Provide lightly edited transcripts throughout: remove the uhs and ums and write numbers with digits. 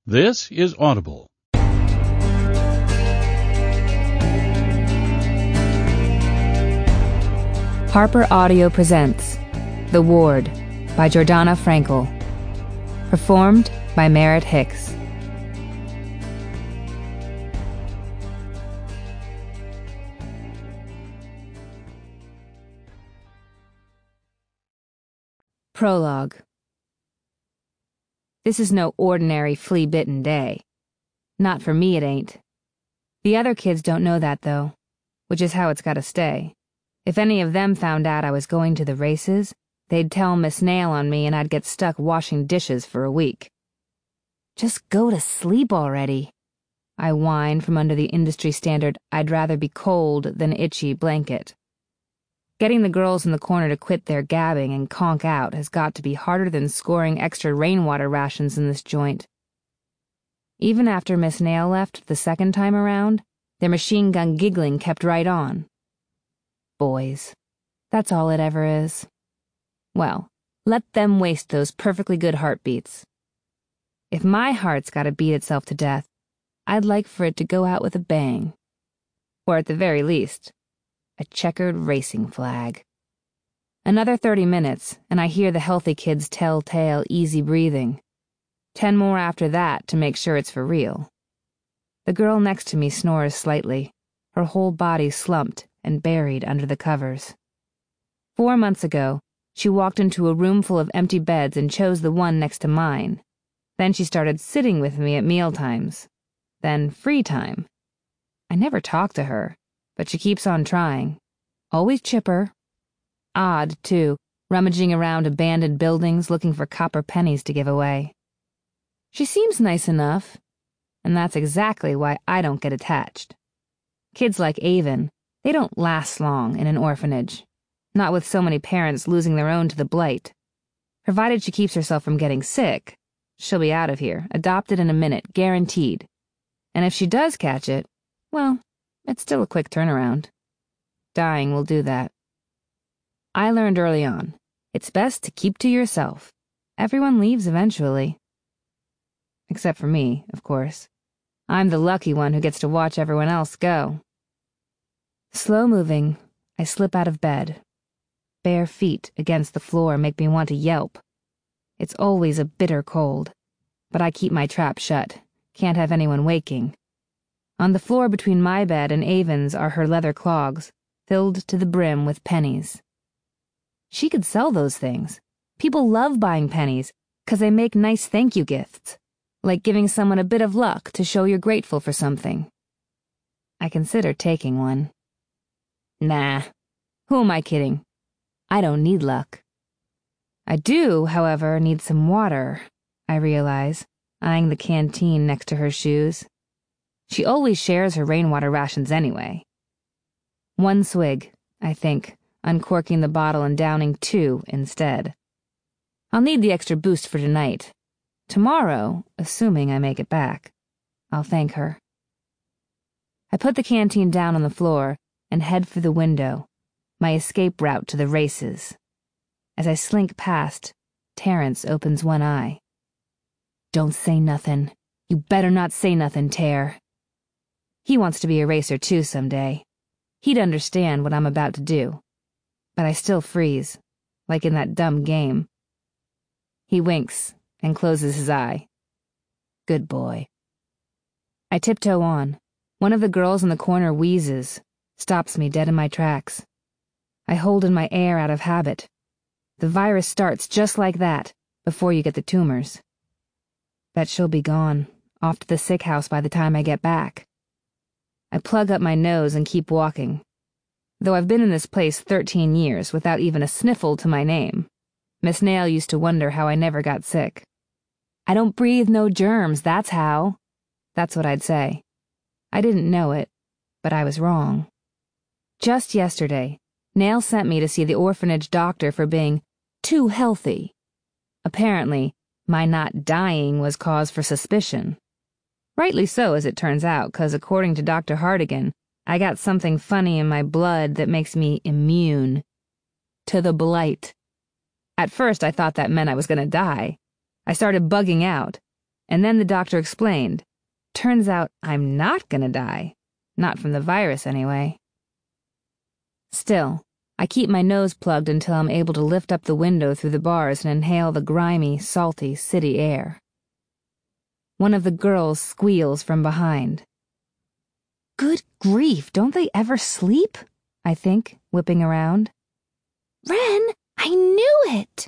This is Audible. Harper Audio presents The Ward by Jordana Frankel. Performed by Merritt Hicks. Prologue. This is no ordinary flea-bitten day. Not for me, it ain't. The other kids don't know that, though, which is how it's gotta stay. If any of them found out I was going to the races, they'd tell Miss Nail on me and I'd get stuck washing dishes for a week. Just go to sleep already, I whined from under the industry standard I'd rather be cold than itchy blanket. Getting the girls in the corner to quit their gabbing and conk out has got to be harder than scoring extra rainwater rations in this joint. Even after Miss Nail left the second time around, their machine gun giggling kept right on. Boys. That's all it ever is. Well, let them waste those perfectly good heartbeats. If my heart's gotta beat itself to death, I'd like for it to go out with a bang. Or at the very least, a checkered racing flag. Another 30 minutes, and I hear the healthy kids' telltale easy breathing. 10 more after that to make sure it's for real. The girl next to me snores slightly, her whole body slumped and buried under the covers. 4 months ago, she walked into a room full of empty beds and chose the one next to mine. Then she started sitting with me at mealtimes. Then free time. I never talk to her, but she keeps on trying. Always chipper. Odd, too, rummaging around abandoned buildings looking for copper pennies to give away. She seems nice enough, and that's exactly why I don't get attached. Kids like Avon, they don't last long in an orphanage, not with so many parents losing their own to the blight. Provided she keeps herself from getting sick, she'll be out of here, adopted in a minute, guaranteed. And if she does catch it, well, it's still a quick turnaround. Dying will do that. I learned early on, it's best to keep to yourself. Everyone leaves eventually. Except for me, of course. I'm the lucky one who gets to watch everyone else go. Slow moving, I slip out of bed. Bare feet against the floor make me want to yelp. It's always a bitter cold, but I keep my trap shut. Can't have anyone waking. On the floor between my bed and Avon's are her leather clogs, filled to the brim with pennies. She could sell those things. People love buying pennies, 'cause they make nice thank you gifts, like giving someone a bit of luck to show you're grateful for something. I consider taking one. Nah, who am I kidding? I don't need luck. I do, however, need some water, I realize, eyeing the canteen next to her shoes. She always shares her rainwater rations anyway. 1 swig, I think, uncorking the bottle and downing 2 instead. I'll need the extra boost for tonight. Tomorrow, assuming I make it back, I'll thank her. I put the canteen down on the floor and head for the window, my escape route to the races. As I slink past, Terrence opens one eye. Don't say nothin'. You better not say nothin', Ter. He wants to be a racer too someday. He'd understand what I'm about to do. But I still freeze, like in that dumb game. He winks and closes his eye. Good boy. I tiptoe on. One of the girls in the corner wheezes, stops me dead in my tracks. I hold in my air out of habit. The virus starts just like that, before you get the tumors. Bet she'll be gone, off to the sick house by the time I get back. I plug up my nose and keep walking. Though I've been in this place 13 years without even a sniffle to my name, Miss Nail used to wonder how I never got sick. I don't breathe no germs, that's how. That's what I'd say. I didn't know it, but I was wrong. Just yesterday, Nail sent me to see the orphanage doctor for being too healthy. Apparently, my not dying was cause for suspicion. Rightly so, as it turns out, 'cause according to Dr. Hardigan, I got something funny in my blood that makes me immune to the blight. At first, I thought that meant I was gonna die. I started bugging out. And then the doctor explained. Turns out I'm not gonna die. Not from the virus, anyway. Still, I keep my nose plugged until I'm able to lift up the window through the bars and inhale the grimy, salty city air. One of the girls squeals from behind. Good grief, don't they ever sleep? I think, whipping around. Wren, I knew it!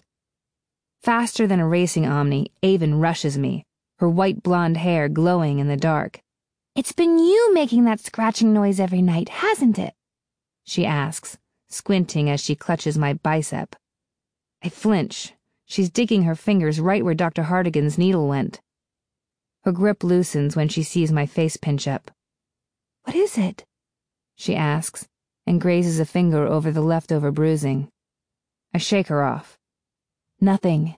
Faster than a racing Omni, Avon rushes me, her white blonde hair glowing in the dark. It's been you making that scratching noise every night, hasn't it? She asks, squinting as she clutches my bicep. I flinch. She's digging her fingers right where Dr. Hartigan's needle went. Her grip loosens when she sees my face pinch up. What is it? She asks, and grazes a finger over the leftover bruising. I shake her off. Nothing.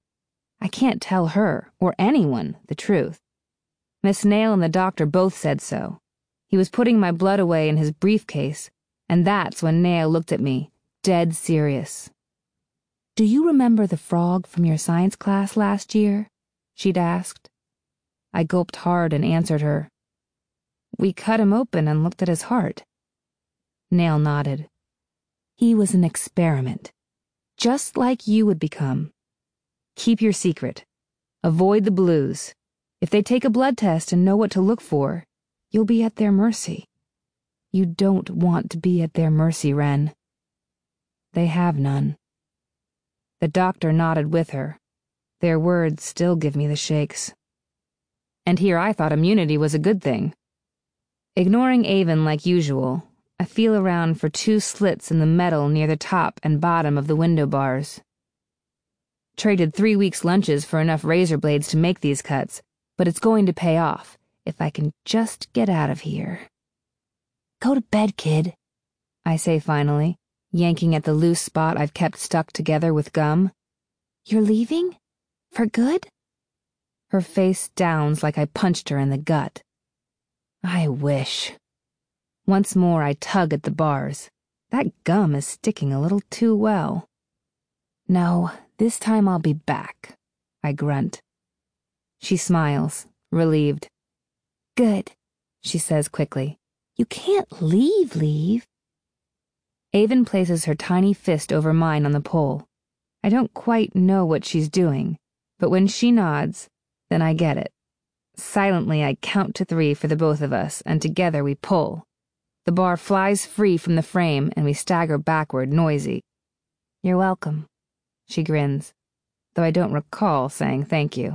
I can't tell her, or anyone, the truth. Miss Nail and the doctor both said so. He was putting my blood away in his briefcase, and that's when Nail looked at me, dead serious. Do you remember the frog from your science class last year? She'd asked. I gulped hard and answered her. We cut him open and looked at his heart. Nail nodded. He was an experiment, just like you would become. Keep your secret. Avoid the blues. If they take a blood test and know what to look for, you'll be at their mercy. You don't want to be at their mercy, Wren. They have none. The doctor nodded with her. Their words still give me the shakes. And here I thought immunity was a good thing. Ignoring Avon like usual, I feel around for 2 slits in the metal near the top and bottom of the window bars. Traded 3 weeks' lunches for enough razor blades to make these cuts, but it's going to pay off if I can just get out of here. Go to bed, kid, I say finally, yanking at the loose spot I've kept stuck together with gum. You're leaving? For good? Her face downs like I punched her in the gut. I wish. Once more I tug at the bars. That gum is sticking a little too well. No, this time I'll be back, I grunt. She smiles, relieved. Good, she says quickly. You can't leave. Avon places her tiny fist over mine on the pole. I don't quite know what she's doing, but when she nods, then I get it. Silently, I count to 3 for the both of us, and together we pull. The bar flies free from the frame, and we stagger backward, noisy. You're welcome, she grins, though I don't recall saying thank you.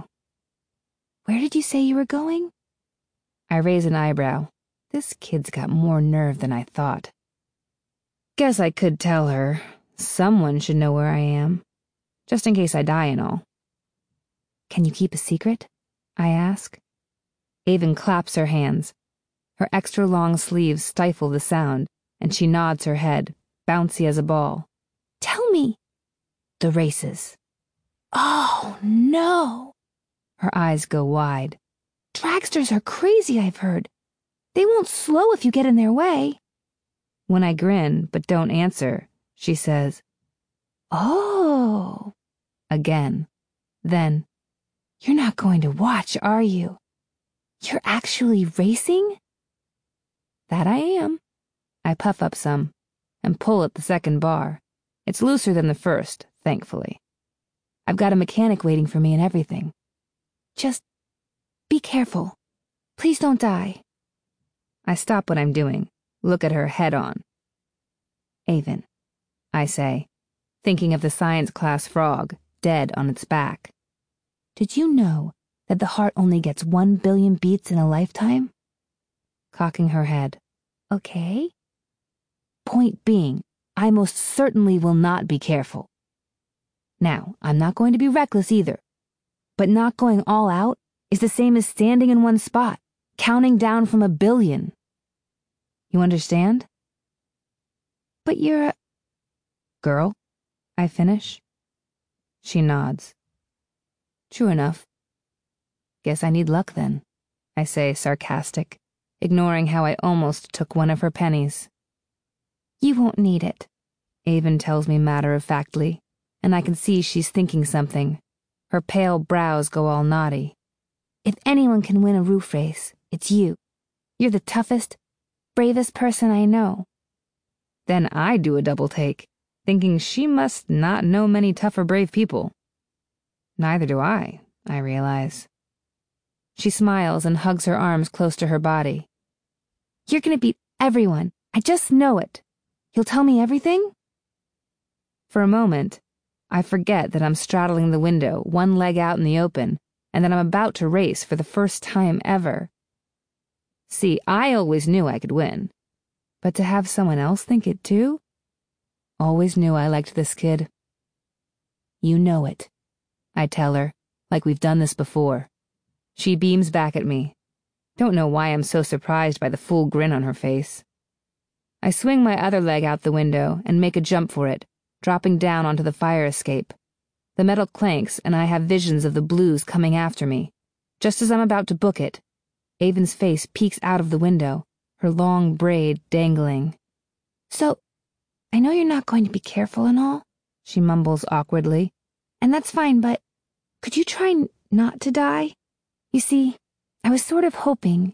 Where did you say you were going? I raise an eyebrow. This kid's got more nerve than I thought. Guess I could tell her. Someone should know where I am. Just in case I die and all. Can you keep a secret? I ask. Avon claps her hands. Her extra long sleeves stifle the sound, and she nods her head, bouncy as a ball. Tell me. The races. Oh, no. Her eyes go wide. Dragsters are crazy, I've heard. They won't slow if you get in their way. When I grin, but don't answer, she says, Oh. Again. Then, you're not going to watch, are you? You're actually racing? That I am. I puff up some and pull at the second bar. It's looser than the first, thankfully. I've got a mechanic waiting for me and everything. Just be careful. Please don't die. I stop what I'm doing, look at her head on. Avon, I say, thinking of the science class frog, dead on its back. Did you know that the heart only gets 1 billion beats in a lifetime? Cocking her head. Okay. Point being, I most certainly will not be careful. Now, I'm not going to be reckless either. But not going all out is the same as standing in one spot, counting down from 1 billion. You understand? But you're a... Girl, I finish. She nods. True enough. Guess I need luck then, I say, sarcastic, ignoring how I almost took one of her pennies. You won't need it, Avon tells me matter-of-factly, and I can see she's thinking something. Her pale brows go all knotty. If anyone can win a roof race, it's you. You're the toughest, bravest person I know. Then I do a double take, thinking she must not know many tough or brave people. Neither do I realize. She smiles and hugs her arms close to her body. You're gonna beat everyone. I just know it. You'll tell me everything? For a moment, I forget that I'm straddling the window, one leg out in the open, and that I'm about to race for the first time ever. See, I always knew I could win. But to have someone else think it too? Always knew I liked this kid. You know it, I tell her, like we've done this before. She beams back at me. Don't know why I'm so surprised by the full grin on her face. I swing my other leg out the window and make a jump for it, dropping down onto the fire escape. The metal clanks and I have visions of the Blues coming after me. Just as I'm about to book it, Avon's face peeks out of the window, her long braid dangling. So, I know you're not going to be careful and all, she mumbles awkwardly, and that's fine, but could you try not to die? You see, I was sort of hoping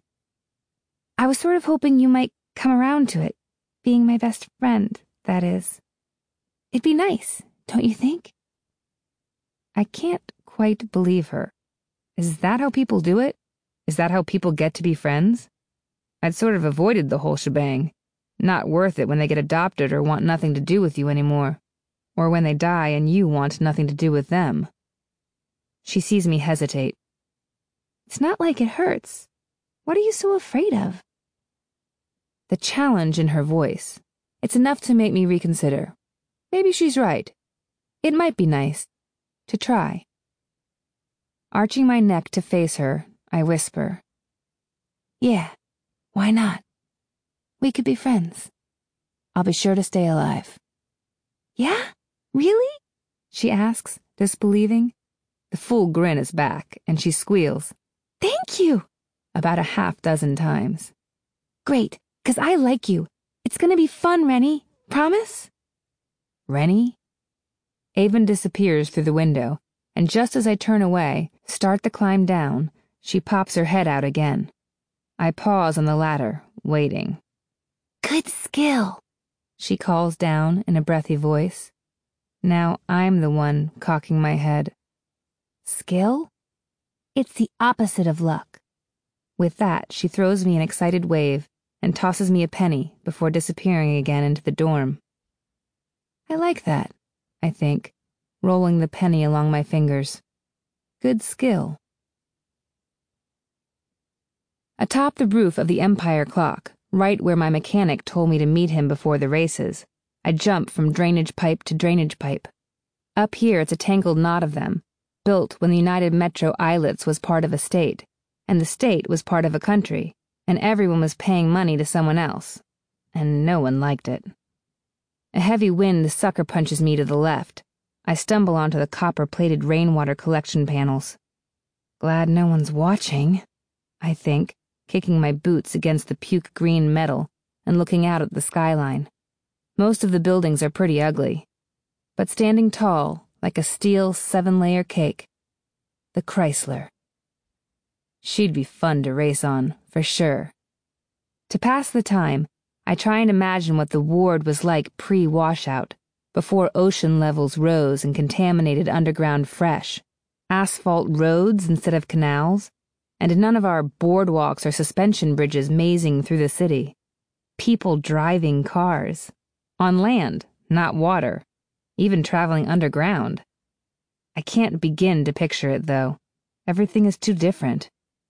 you might come around to it, being my best friend, that is. It'd be nice, don't you think? I can't quite believe her. Is that how people do it? Is that how people get to be friends? I'd sort of avoided the whole shebang. Not worth it when they get adopted or want nothing to do with you anymore. Or when they die and you want nothing to do with them. She sees me hesitate. It's not like it hurts. What are you so afraid of? The challenge in her voice. It's enough to make me reconsider. Maybe she's right. It might be nice to try. Arching my neck to face her, I whisper. Yeah, why not? We could be friends. I'll be sure to stay alive. Yeah? Really? She asks, disbelieving. The full grin is back, and she squeals. Thank you! About a half-dozen times. Great, 'cause I like you. It's gonna be fun, Rennie. Promise? Rennie? Avon disappears through the window, and just as I turn away, start the climb down, she pops her head out again. I pause on the ladder, waiting. Good skill, she calls down in a breathy voice. Now I'm the one cocking my head. Skill? It's the opposite of luck. With that, she throws me an excited wave and tosses me a penny before disappearing again into the dorm. I like that, I think, rolling the penny along my fingers. Good skill. Atop the roof of the Empire clock, right where my mechanic told me to meet him before the races, I jump from drainage pipe to drainage pipe. Up here it's a tangled knot of them, built when the United Metro Islets was part of a state, and the state was part of a country, and everyone was paying money to someone else, and no one liked it. A heavy wind sucker punches me to the left. I stumble onto the copper-plated rainwater collection panels. Glad no one's watching, I think, kicking my boots against the puke-green metal and looking out at the skyline. Most of the buildings are pretty ugly, but standing tall, like a steel 7-layer cake. The Chrysler. She'd be fun to race on, for sure. To pass the time, I try and imagine what the ward was like pre-washout, before ocean levels rose and contaminated underground fresh, asphalt roads instead of canals, and none of our boardwalks or suspension bridges mazing through the city. People driving cars. On land, not water. Even traveling underground. I can't begin to picture it, though. Everything is too different.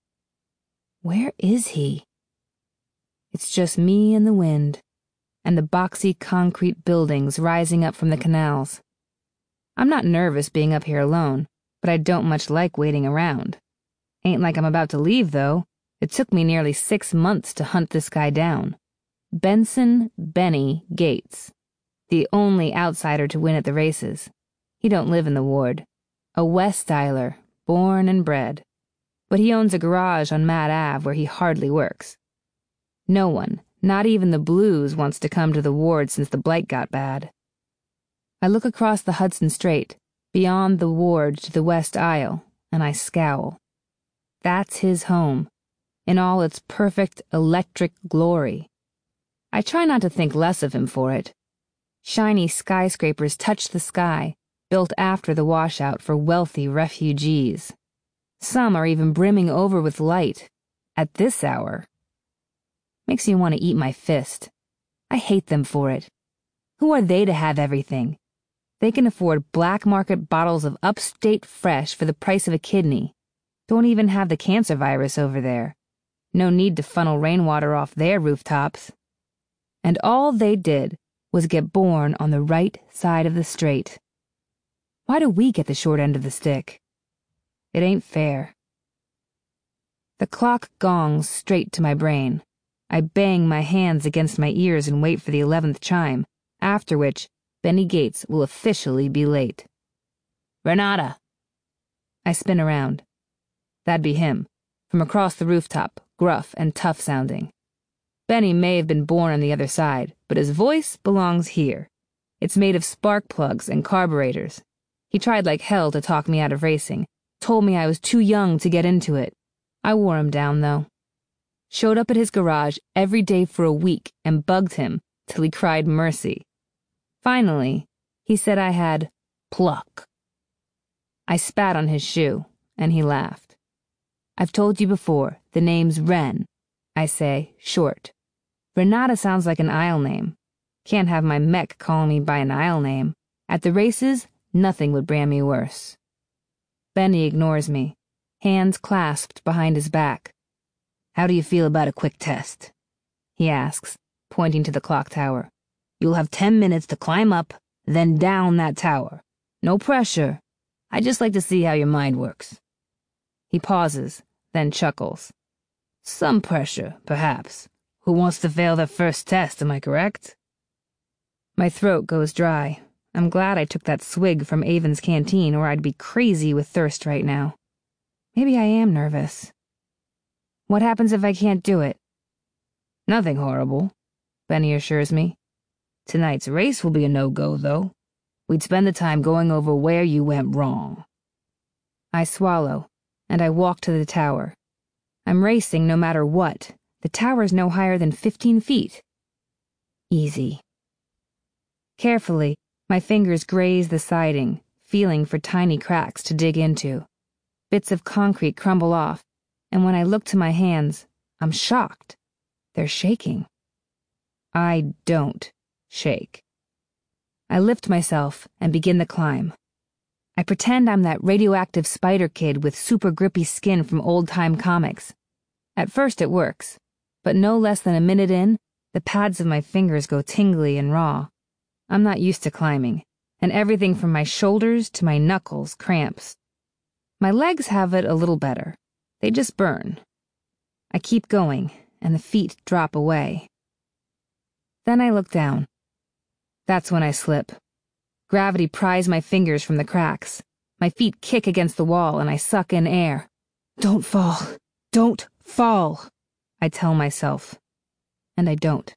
Where is he? It's just me and the wind, and the boxy concrete buildings rising up from the canals. I'm not nervous being up here alone, but I don't much like waiting around. Ain't like I'm about to leave, though. It took me nearly 6 months to hunt this guy down. Benson Benny Gates. The only outsider to win at the races. He don't live in the ward. A West Styler, born and bred. But he owns a garage on Matt Ave where he hardly works. No one, not even the Blues, wants to come to the ward since the blight got bad. I look across the Hudson Strait, beyond the ward to the West Aisle, and I scowl. That's his home, in all its perfect electric glory. I try not to think less of him for it. Shiny skyscrapers touch the sky, built after the washout for wealthy refugees. Some are even brimming over with light, at this hour. Makes you want to eat my fist. I hate them for it. Who are they to have everything? They can afford black market bottles of upstate fresh for the price of a kidney. Don't even have the cancer virus over there. No need to funnel rainwater off their rooftops. And all they did was get born on the right side of the strait. Why do we get the short end of the stick? It ain't fair. The clock gongs straight to my brain. I bang my hands against my ears and wait for the 11th chime, after which Benny Gates will officially be late. Renata! I spin around. That'd be him, from across the rooftop, gruff and tough sounding. Benny may have been born on the other side, but his voice belongs here. It's made of spark plugs and carburetors. He tried like hell to talk me out of racing, told me I was too young to get into it. I wore him down, though. Showed up at his garage every day for a week and bugged him till he cried mercy. Finally, he said I had pluck. I spat on his shoe, and he laughed. I've told you before, the name's Ren. I say, short. Renata sounds like an aisle name. Can't have my mech calling me by an aisle name. At the races, nothing would brand me worse. Benny ignores me, hands clasped behind his back. How do you feel about a quick test? He asks, pointing to the clock tower. You'll have 10 minutes to climb up, then down that tower. No pressure. I just like to see how your mind works. He pauses, then chuckles. Some pressure, perhaps. Who wants to fail their first test, am I correct? My throat goes dry. I'm glad I took that swig from Avon's canteen, or I'd be crazy with thirst right now. Maybe I am nervous. What happens if I can't do it? Nothing horrible, Benny assures me. Tonight's race will be a no-go, though. We'd spend the time going over where you went wrong. I swallow, and I walk to the tower. I'm racing no matter what. The tower's no higher than 15 feet. Easy. Carefully, my fingers graze the siding, feeling for tiny cracks to dig into. Bits of concrete crumble off, and when I look to my hands, I'm shocked. They're shaking. I don't shake. I lift myself and begin the climb. I pretend I'm that radioactive spider kid with super grippy skin from old-time comics. At first it works, but no less than a minute in, the pads of my fingers go tingly and raw. I'm not used to climbing, and everything from my shoulders to my knuckles cramps. My legs have it a little better. They just burn. I keep going, and the feet drop away. Then I look down. That's when I slip. Gravity pries my fingers from the cracks. My feet kick against the wall, and I suck in air. Don't fall. Don't fall, I tell myself. And I don't.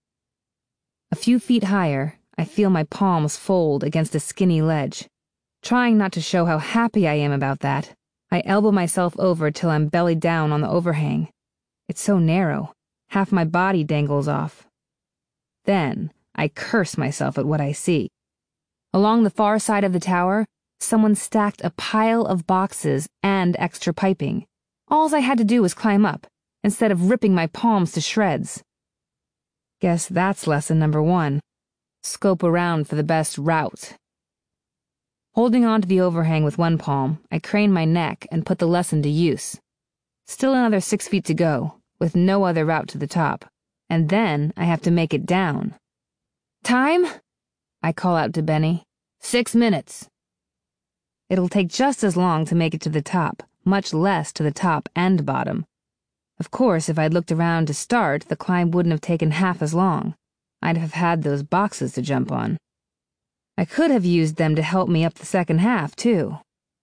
A few feet higher, I feel my palms fold against a skinny ledge. Trying not to show how happy I am about that, I elbow myself over till I'm belly down on the overhang. It's so narrow, half my body dangles off. Then, I curse myself at what I see. Along the far side of the tower, someone stacked a pile of boxes and extra piping. Alls I had to do was climb up, instead of ripping my palms to shreds. Guess that's lesson number 1. Scope around for the best route. Holding on to the overhang with one palm, I crane my neck and put the lesson to use. Still another 6 feet to go, with no other route to the top, and then I have to make it down. Time? I call out to Benny. 6 minutes. It'll take just as long to make it to the top, much less to the top and bottom. Of course, if I'd looked around to start, the climb wouldn't have taken half as long. I'd have had those boxes to jump on. I could have used them to help me up the second half, too.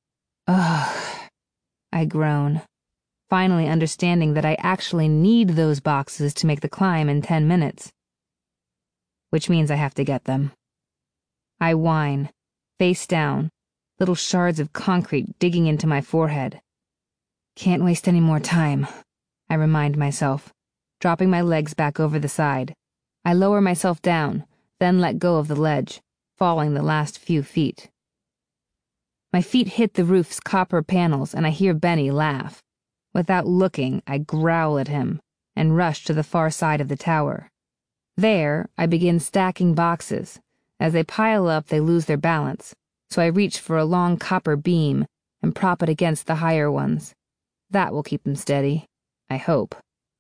Ugh, I groan, finally understanding that I actually need those boxes to make the climb in 10 minutes. Which means I have to get them. I whine, face down, little shards of concrete digging into my forehead. Can't waste any more time, I remind myself, dropping my legs back over the side. I lower myself down, then let go of the ledge, falling the last few feet. My feet hit the roof's copper panels and I hear Benny laugh. Without looking, I growl at him and rush to the far side of the tower. There, I begin stacking boxes. As they pile up, they lose their balance, so I reach for a long copper beam and prop it against the higher ones. That will keep them steady, I hope.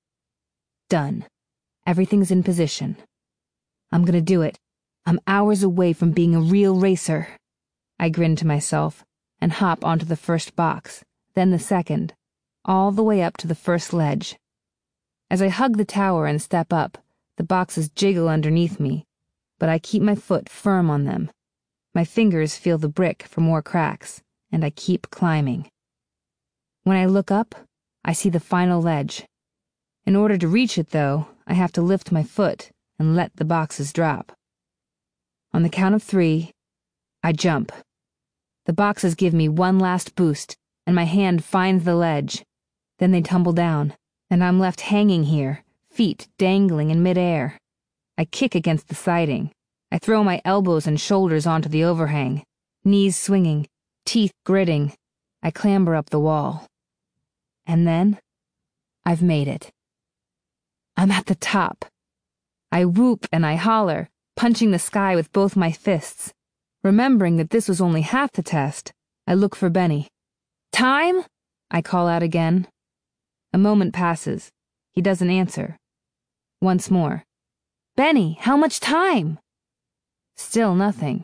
Done. Everything's in position. I'm gonna do it. I'm hours away from being a real racer. I grin to myself and hop onto the first box, then the second, all the way up to the first ledge. As I hug the tower and step up, the boxes jiggle underneath me, but I keep my foot firm on them. My fingers feel the brick for more cracks, and I keep climbing. When I look up, I see the final ledge. In order to reach it, though, I have to lift my foot and let the boxes drop. On the count of 3, I jump. The boxes give me one last boost, and my hand finds the ledge. Then they tumble down, and I'm left hanging here, feet dangling in midair. I kick against the siding. I throw my elbows and shoulders onto the overhang, knees swinging, teeth gritting. I clamber up the wall. And then, I've made it. I'm at the top. I whoop and I holler, punching the sky with both my fists. Remembering that this was only half the test, I look for Benny. Time? I call out again. A moment passes. He doesn't answer. Once more. Benny, how much time? Still nothing.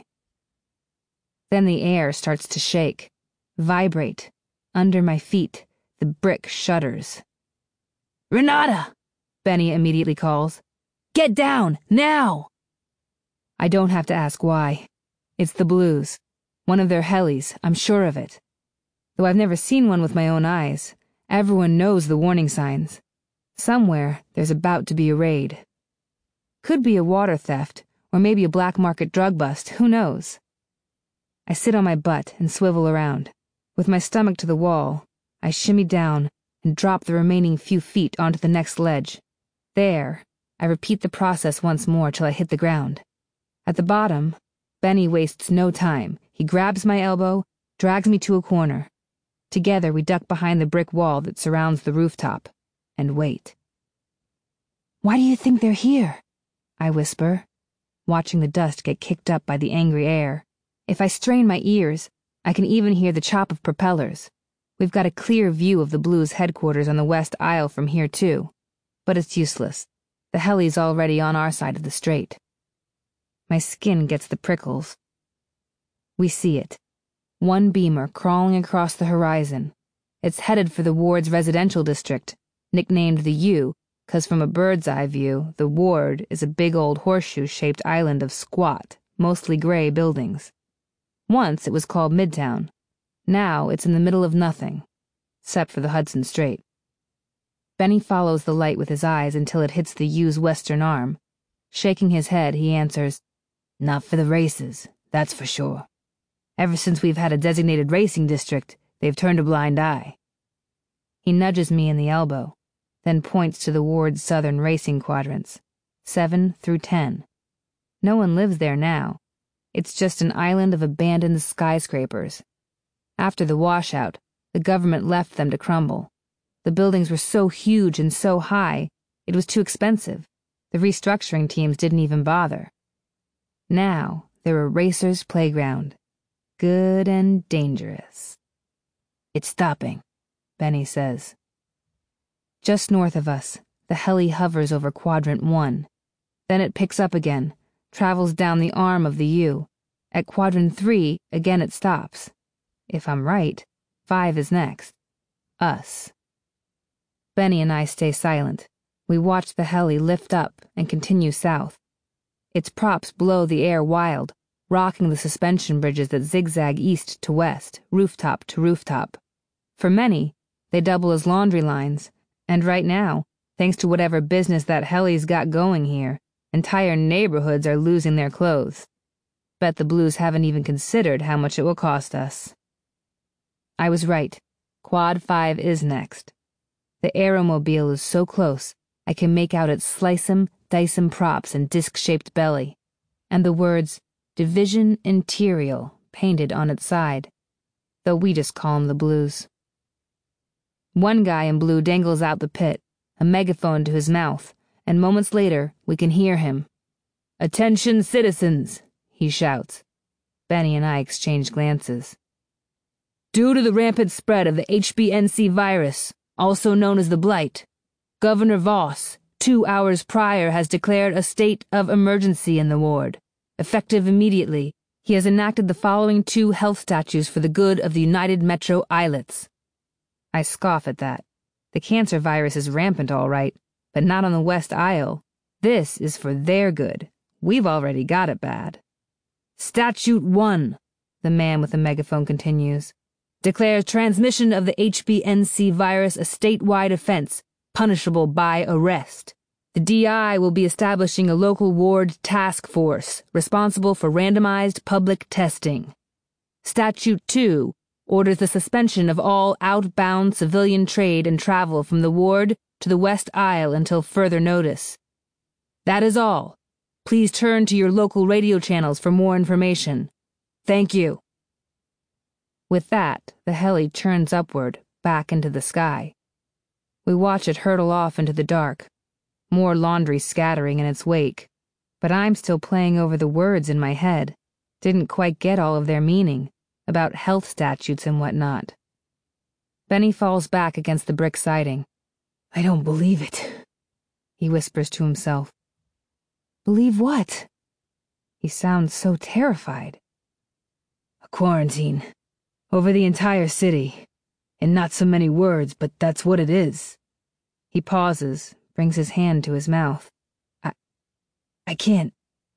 Then the air starts to shake, vibrate. Under my feet, the brick shudders. Renata! Benny immediately calls. Get down, now! I don't have to ask why. It's the Blues. One of their helis, I'm sure of it. Though I've never seen one with my own eyes, everyone knows the warning signs. Somewhere, there's about to be a raid. Could be a water theft, or maybe a black market drug bust, who knows? I sit on my butt and swivel around. With my stomach to the wall, I shimmy down and drop the remaining few feet onto the next ledge. There, I repeat the process once more till I hit the ground. At the bottom, Benny wastes no time. He grabs my elbow, drags me to a corner. Together we duck behind the brick wall that surrounds the rooftop, and wait. Why do you think they're here? I whisper, watching the dust get kicked up by the angry air. If I strain my ears, I can even hear the chop of propellers. We've got a clear view of the Blues headquarters on the west aisle from here, too. But it's useless. The heli's already on our side of the strait. My skin gets the prickles. We see it. One beamer crawling across the horizon. It's headed for the ward's residential district, nicknamed the U, 'cause from a bird's eye view, the ward is a big old horseshoe-shaped island of squat, mostly gray buildings. Once it was called Midtown. Now it's in the middle of nothing, except for the Hudson Strait. Benny follows the light with his eyes until it hits the U's western arm. Shaking his head, he answers, Not for the races, that's for sure. Ever since we've had a designated racing district, they've turned a blind eye. He nudges me in the elbow, then points to the ward's southern racing quadrants, 7 through 10. No one lives there now. It's just an island of abandoned skyscrapers. After the washout, the government left them to crumble. The buildings were so huge and so high, it was too expensive. The restructuring teams didn't even bother. Now, they're a racer's playground. Good and dangerous. It's stopping, Benny says. Just north of us, the heli hovers over Quadrant 1. Then it picks up again, travels down the arm of the U. At Quadrant 3, again it stops. If I'm right, 5 is next. Us. Benny and I stay silent. We watch the heli lift up and continue south. Its props blow the air wild, rocking the suspension bridges that zigzag east to west, rooftop to rooftop. For many, they double as laundry lines, and right now, thanks to whatever business that heli's got going here, entire neighborhoods are losing their clothes. Bet the Blues haven't even considered how much it will cost us. I was right. Quad 5 is next. The aeromobile is so close, I can make out its slice-em, dice-em props and disc-shaped belly, and the words Division Interior painted on its side, though we just call 'em the Blues. One guy in blue dangles out the pit, a megaphone to his mouth, and moments later we can hear him. "Attention, citizens," he shouts. Benny and I exchange glances. "Due to the rampant spread of the HBNC virus, also known as the Blight, Governor Voss, 2 hours prior, has declared a state of emergency in the ward. Effective immediately, he has enacted the following 2 health statutes for the good of the United Metro Islets." I scoff at that. The cancer virus is rampant, all right, but not on the West Isle. This is for their good. We've already got it bad. "Statute 1, the man with the megaphone continues, declares transmission of the HBNC virus a statewide offense, punishable by arrest. The DI will be establishing a local ward task force responsible for randomized public testing. Statute 2 orders the suspension of all outbound civilian trade and travel from the ward to the West Isle until further notice. That is all. Please turn to your local radio channels for more information. Thank you." With that, the heli churns upward, back into the sky. We watch it hurtle off into the dark, more laundry scattering in its wake, but I'm still playing over the words in my head, didn't quite get all of their meaning, about health statutes and whatnot. Benny falls back against the brick siding. "I don't believe it," he whispers to himself. "Believe what?" He sounds so terrified. "A quarantine. Over the entire city. In not so many words, but that's what it is." He pauses, brings his hand to his mouth. I can't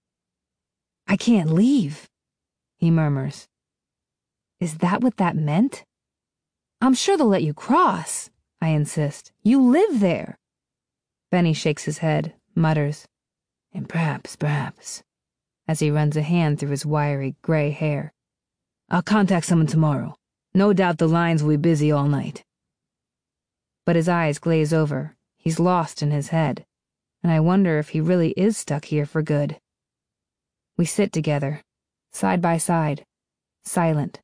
leave," he murmurs. "Is that what that meant?" "I'm sure they'll let you cross," I insist. "You live there." Benny shakes his head, mutters, "And perhaps, as he runs a hand through his wiry, gray hair. "I'll contact someone tomorrow. No doubt the lines will be busy all night." But his eyes glaze over. He's lost in his head, and I wonder if he really is stuck here for good. We sit together, side by side, silent.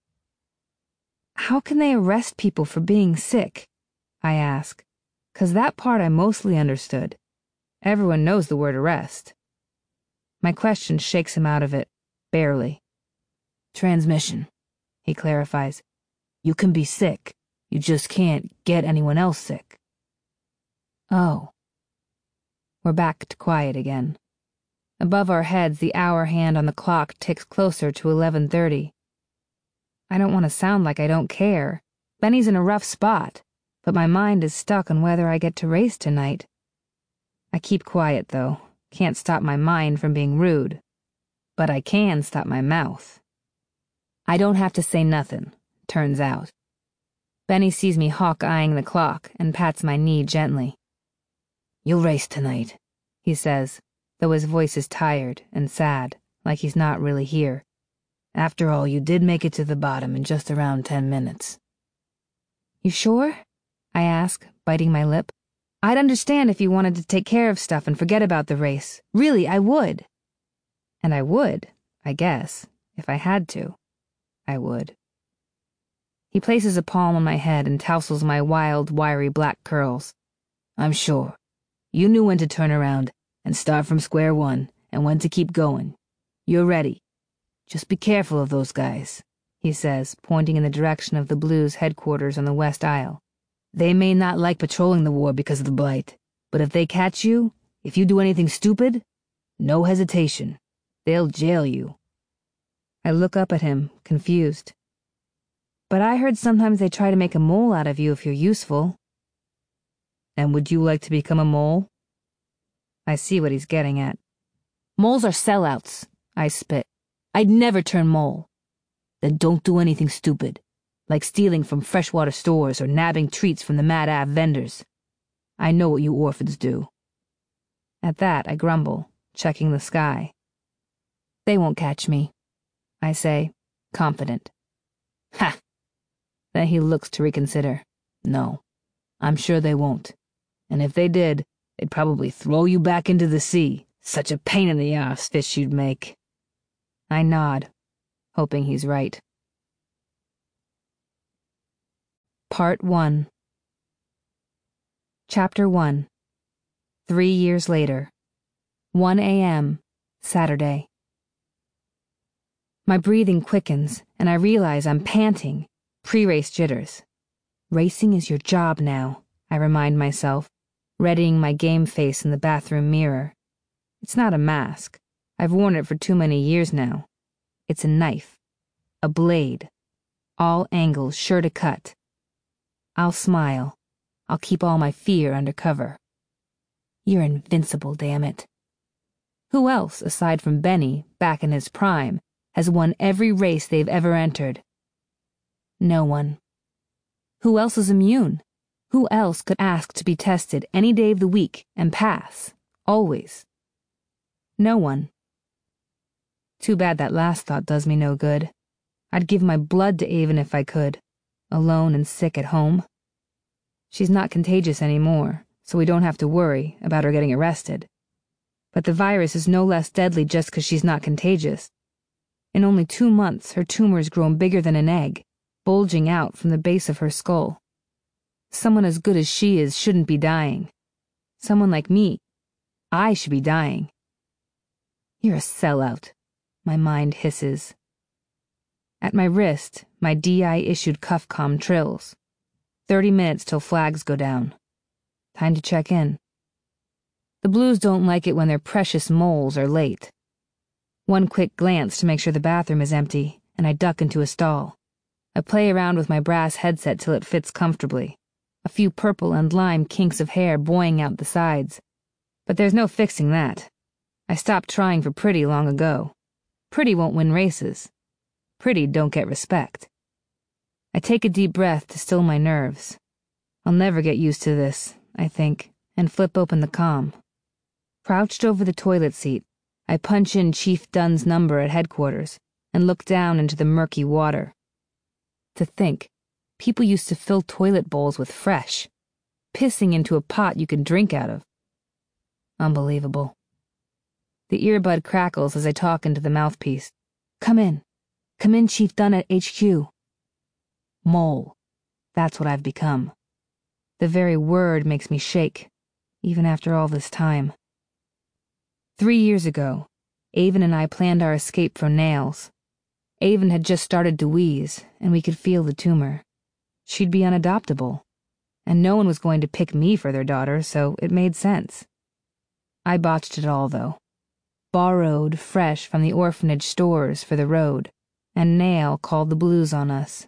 "How can they arrest people for being sick?" I ask, 'cause that part I mostly understood. Everyone knows the word arrest. My question shakes him out of it, barely. "Transmission," he clarifies. "You can be sick. You just can't get anyone else sick." Oh. We're back to quiet again. Above our heads, the hour hand on the clock ticks closer to 11:30. I don't want to sound like I don't care. Benny's in a rough spot, but my mind is stuck on whether I get to race tonight. I keep quiet, though. Can't stop my mind from being rude. But I can stop my mouth. I don't have to say nothin', turns out. Benny sees me hawk-eyeing the clock and pats my knee gently. "You'll race tonight," he says, though his voice is tired and sad, like he's not really here. "After all, you did make it to the bottom in just around 10 minutes. "You sure?" I ask, biting my lip. "I'd understand if you wanted to take care of stuff and forget about the race. Really, I would." And I would, I guess, if I had to. I would. He places a palm on my head and tousles my wild, wiry black curls. "I'm sure. You knew when to turn around and start from square one and when to keep going. You're ready. Just be careful of those guys," he says, pointing in the direction of the Blues' headquarters on the West Isle. "They may not like patrolling the ward because of the Blight, but if they catch you, if you do anything stupid, no hesitation. They'll jail you." I look up at him, confused. "But I heard sometimes they try to make a mole out of you if you're useful." "And would you like to become a mole?" I see what he's getting at. "Moles are sellouts," I spit. "I'd never turn mole." "Then don't do anything stupid, like stealing from freshwater stores or nabbing treats from the Mad Ave vendors. I know what you orphans do." At that, I grumble, checking the sky. "They won't catch me," I say, confident. "Ha! Then he looks to reconsider. No, I'm sure they won't. And if they did, they'd probably throw you back into the sea. Such a pain in the arse fish you'd make. I nod, hoping he's right. Part 1. Chapter 1. 3 years later. 1 a.m., Saturday. My breathing quickens, and I realize I'm panting, pre-race jitters. Racing is your job now, I remind myself, readying my game face in the bathroom mirror. It's not a mask. I've worn it for too many years now. It's a knife. A blade. All angles sure to cut. I'll smile. I'll keep all my fear under cover. You're invincible, damn it. Who else, aside from Benny, back in his prime, has won every race they've ever entered? No one. Who else is immune? Who else could ask to be tested any day of the week and pass? Always. No one. Too bad that last thought does me no good. I'd give my blood to Avon if I could, alone and sick at home. She's not contagious anymore, so we don't have to worry about her getting arrested. But the virus is no less deadly just because she's not contagious. In only 2 months, her tumor's grown bigger than an egg, bulging out from the base of her skull. Someone as good as she is shouldn't be dying. Someone like me, I should be dying. You're a sellout, my mind hisses. At my wrist, my DI-issued cuff-com trills. 30 minutes till flags go down. Time to check in. The Blues don't like it when their precious moles are late. One quick glance to make sure the bathroom is empty, and I duck into a stall. I play around with my brass headset till it fits comfortably. A few purple and lime kinks of hair boing out the sides. But there's no fixing that. I stopped trying for Pretty long ago. Pretty won't win races. Pretty don't get respect. I take a deep breath to still my nerves. I'll never get used to this, I think, and flip open the comm. Crouched over the toilet seat, I punch in Chief Dunn's number at headquarters and look down into the murky water. To think, people used to fill toilet bowls with fresh, pissing into a pot you could drink out of. Unbelievable. The earbud crackles as I talk into the mouthpiece. Come in, Chief Dunn at HQ. Mole. That's what I've become. The very word makes me shake, even after all this time. 3 years ago, Avon and I planned our escape from Nails. Avon had just started to wheeze, and we could feel the tumor. She'd be unadoptable, and no one was going to pick me for their daughter, so it made sense. I botched it all, though. Borrowed fresh from the orphanage stores for the road, and Nail called the Blues on us.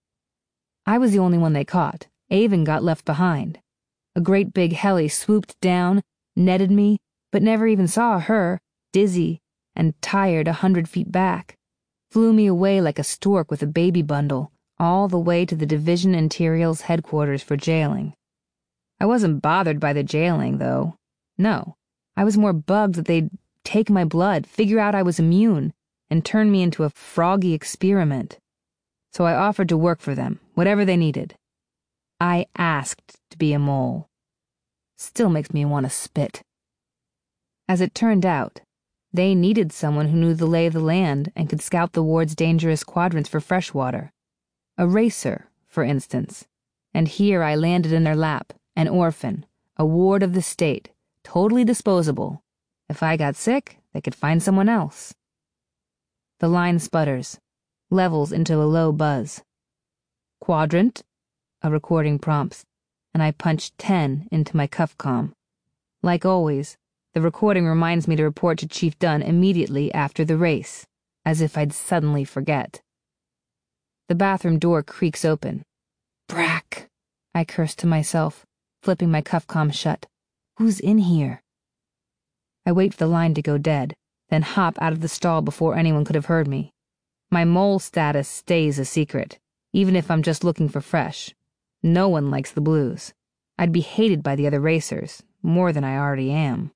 I was the only one they caught. Avon got left behind. A great big heli swooped down, netted me, but never even saw her, dizzy and tired 100 feet back. Flew me away like a stork with a baby bundle, all the way to the Division Interior's headquarters for jailing. I wasn't bothered by the jailing, though. No, I was more bugged that they'd take my blood, figure out I was immune, and turn me into a froggy experiment. So I offered to work for them, whatever they needed. I asked to be a mole. Still makes me want to spit. As it turned out, they needed someone who knew the lay of the land and could scout the ward's dangerous quadrants for fresh water. A racer, for instance. And here I landed in their lap, an orphan, a ward of the state, totally disposable. If I got sick, they could find someone else. The line sputters, levels into a low buzz. Quadrant, a recording prompts, and I punch 10 into my cuff-com. Like always, the recording reminds me to report to Chief Dunn immediately after the race, as if I'd suddenly forget. The bathroom door creaks open. Brack, I curse to myself, flipping my cuff-com shut. Who's in here? I wait for the line to go dead, then hop out of the stall before anyone could have heard me. My mole status stays a secret, even if I'm just looking for fresh. No one likes the Blues. I'd be hated by the other racers, more than I already am.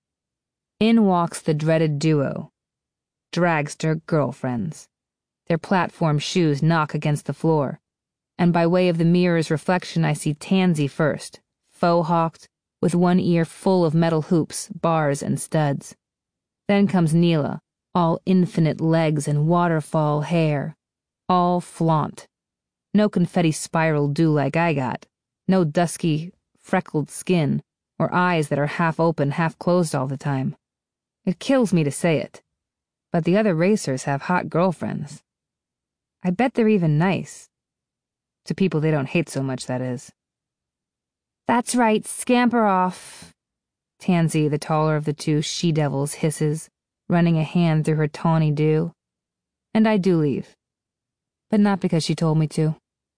In walks the dreaded duo. Dragster girlfriends. Their platform shoes knock against the floor, and by way of the mirror's reflection I see Tansy first, faux-hawked, with one ear full of metal hoops, bars, and studs. Then comes Neela, all infinite legs and waterfall hair, all flaunt. No confetti spiral do like I got, no dusky, freckled skin, or eyes that are half open, half closed all the time. It kills me to say it, but the other racers have hot girlfriends. I bet they're even nice. To people they don't hate so much, that is. That's right, scamper off, Tansy, the taller of the two she-devils, hisses, running a hand through her tawny dew. And I do leave, but not because she told me to.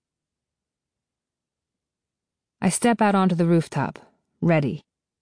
I step out onto the rooftop, ready.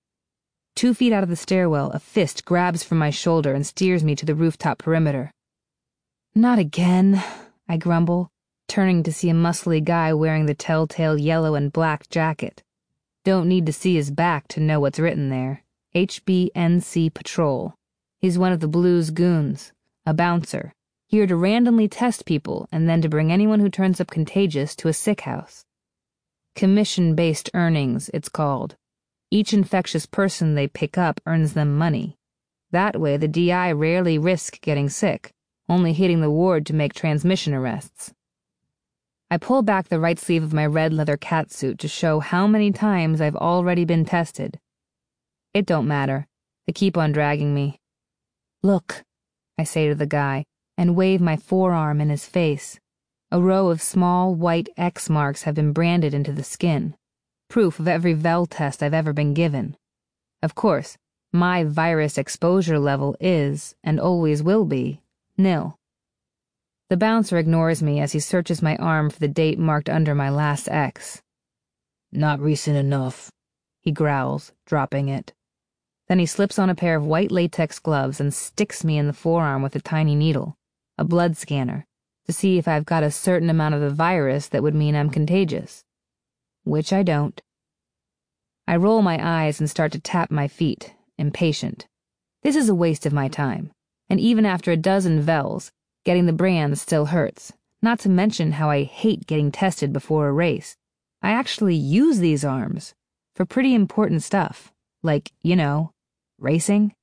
2 feet out of the stairwell, a fist grabs from my shoulder and steers me to the rooftop perimeter. Not again, I grumble, turning to see a muscly guy wearing the telltale yellow and black jacket. Don't need to see his back to know what's written there. HBNC Patrol. He's one of the Blues goons, a bouncer, here to randomly test people and then to bring anyone who turns up contagious to a sick house. Commission-based earnings, it's called. Each infectious person they pick up earns them money. That way the DI rarely risk getting sick, only hitting the ward to make transmission arrests. I pull back the right sleeve of my red leather catsuit to show how many times I've already been tested. It don't matter. They keep on dragging me. Look, I say to the guy, and wave my forearm in his face. A row of small white X marks have been branded into the skin, proof of every Vel test I've ever been given. Of course, my virus exposure level is, and always will be, nil. The bouncer ignores me as he searches my arm for the date marked under my last X. Not recent enough, he growls, dropping it. Then he slips on a pair of white latex gloves and sticks me in the forearm with a tiny needle, a blood scanner, to see if I've got a certain amount of the virus that would mean I'm contagious. Which I don't. I roll my eyes and start to tap my feet, impatient. This is a waste of my time, and even after a dozen Vels, getting the brand still hurts, not to mention how I hate getting tested before a race. I actually use these arms for pretty important stuff, like, racing.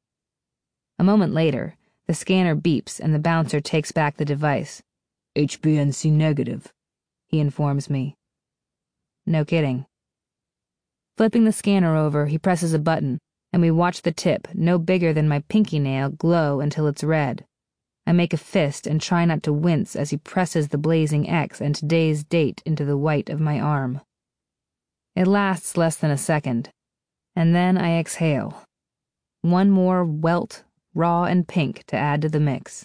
A moment later, the scanner beeps and the bouncer takes back the device. HBNC negative, he informs me. No kidding. Flipping the scanner over, he presses a button, and we watch the tip, no bigger than my pinky nail, glow until it's red. I make a fist and try not to wince as he presses the blazing X and today's date into the white of my arm. It lasts less than a second, and then I exhale. One more welt, raw and pink to add to the mix.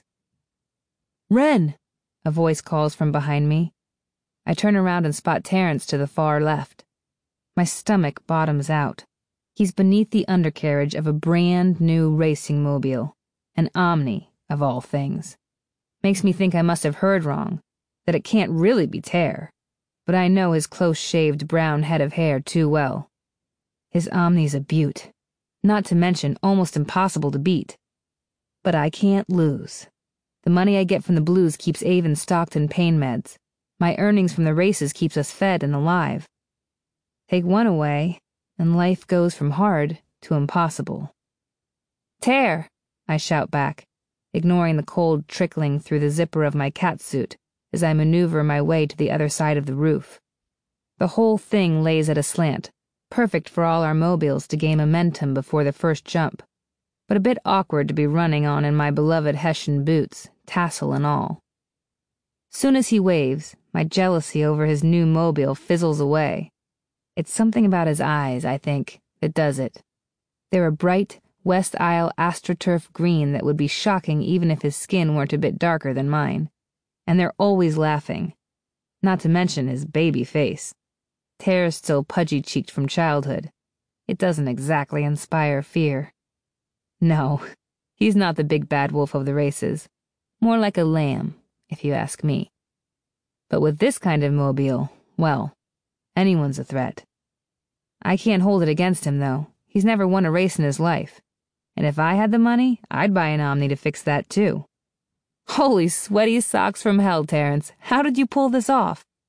Ren! A voice calls from behind me. I turn around and spot Terrence to the far left. My stomach bottoms out. He's beneath the undercarriage of a brand new racing mobile, an Omni, of all things. Makes me think I must have heard wrong, that it can't really be Ter, but I know his close-shaved brown head of hair too well. His Omni's a beaut, not to mention almost impossible to beat. But I can't lose. The money I get from the Blues keeps Avon stocked in pain meds. My earnings from the races keeps us fed and alive. Take one away, and life goes from hard to impossible. Ter! I shout back, ignoring the cold trickling through the zipper of my catsuit as I maneuver my way to the other side of the roof. The whole thing lays at a slant, perfect for all our mobiles to gain momentum before the first jump, but a bit awkward to be running on in my beloved Hessian boots, tassel and all. Soon as he waves, my jealousy over his new mobile fizzles away. It's something about his eyes, I think, that does it. They're a bright, West Isle astroturf green that would be shocking even if his skin weren't a bit darker than mine. And they're always laughing. Not to mention his baby face. Ter's still pudgy-cheeked from childhood. It doesn't exactly inspire fear. No, he's not the big bad wolf of the races. More like a lamb, if you ask me. But with this kind of mobile, well, anyone's a threat. I can't hold it against him, though. He's never won a race in his life. And if I had the money, I'd buy an Omni to fix that, too. Holy sweaty socks from hell, Terrence. How did you pull this off?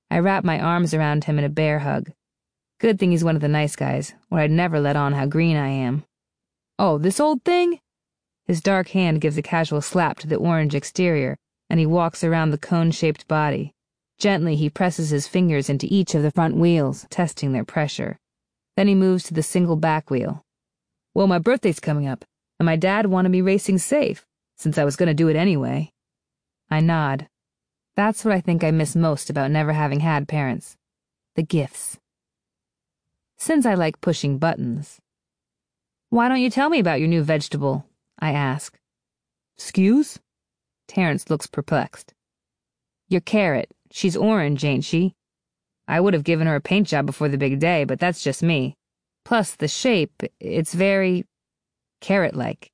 I wrap my arms around him in a bear hug. Good thing he's one of the nice guys, or I'd never let on how green I am. Oh, this old thing? His dark hand gives a casual slap to the orange exterior, and he walks around the cone-shaped body. Gently, he presses his fingers into each of the front wheels, testing their pressure. Then he moves to the single back wheel. Well, my birthday's coming up, and my dad wanted me racing safe, since I was going to do it anyway. I nod. That's what I think I miss most about never having had parents. The gifts. Since I like pushing buttons. Why don't you tell me about your new vegetable? I ask. Excuse? Terrence looks perplexed. Your carrot. She's orange, ain't she? I would have given her a paint job before the big day, but that's just me. Plus, the shape, it's very carrot-like.